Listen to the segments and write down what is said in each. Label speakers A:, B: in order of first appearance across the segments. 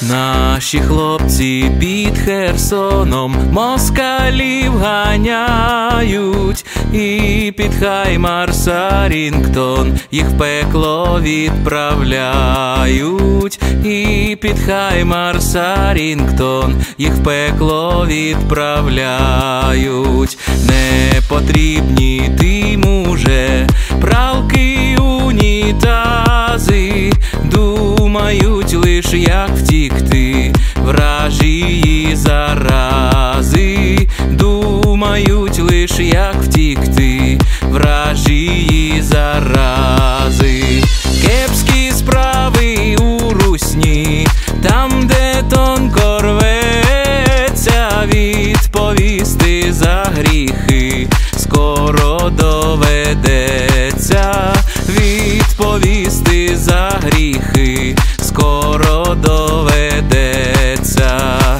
A: Наші хлопці під Херсоном москалів ганяють, і під Хаймарс-Сарінгтон їх в пекло відправляють, і під Хаймарс-Сарінгтон їх в пекло відправляють. Не потрібні тим уже пралки, унітази, думають лиш як втікти вражії зарази, думають лиш як втікти вражії зарази. Кепські справи у русні, там де тонко рветься, відповісти за гріхи скоро доведеться, відповісти за гріхи скоро доведеться.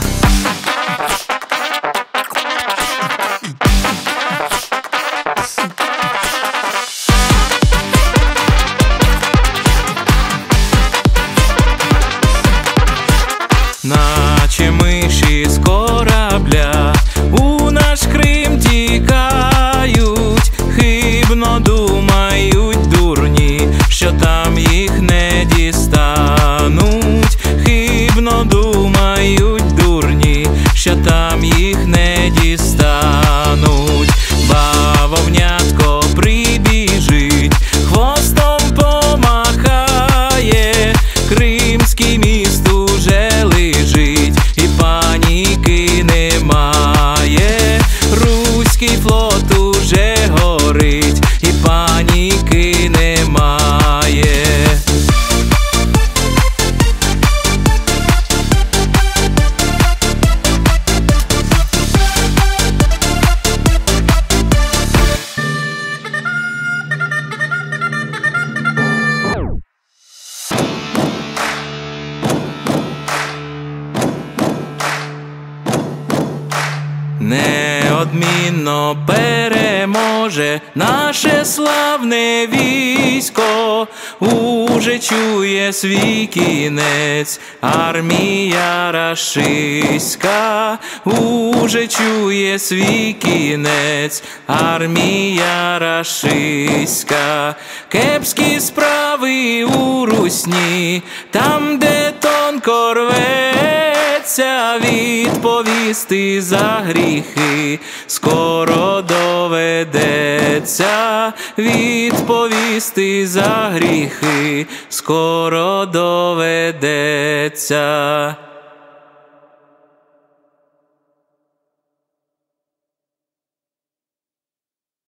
A: Наче миші з корабля у наш Крим тікають, хибно думають дурні, що там їх не дістануть, хибно думають дурні, що там їх не дістануть. Бавовнятко прибіжить, хвостом помахає, кримський міст уже лежить, і паніки немає. Руський флот уже горить, і паніки немає. Неодмінно переможе наше славне військо, уже чує свій кінець армія рашистська, уже чує свій кінець армія рашистська. Кепські справи у русні, там де тонко рветься, відповісти за гріхи скоро доведеться, відповісти за гріхи скоро доведеться.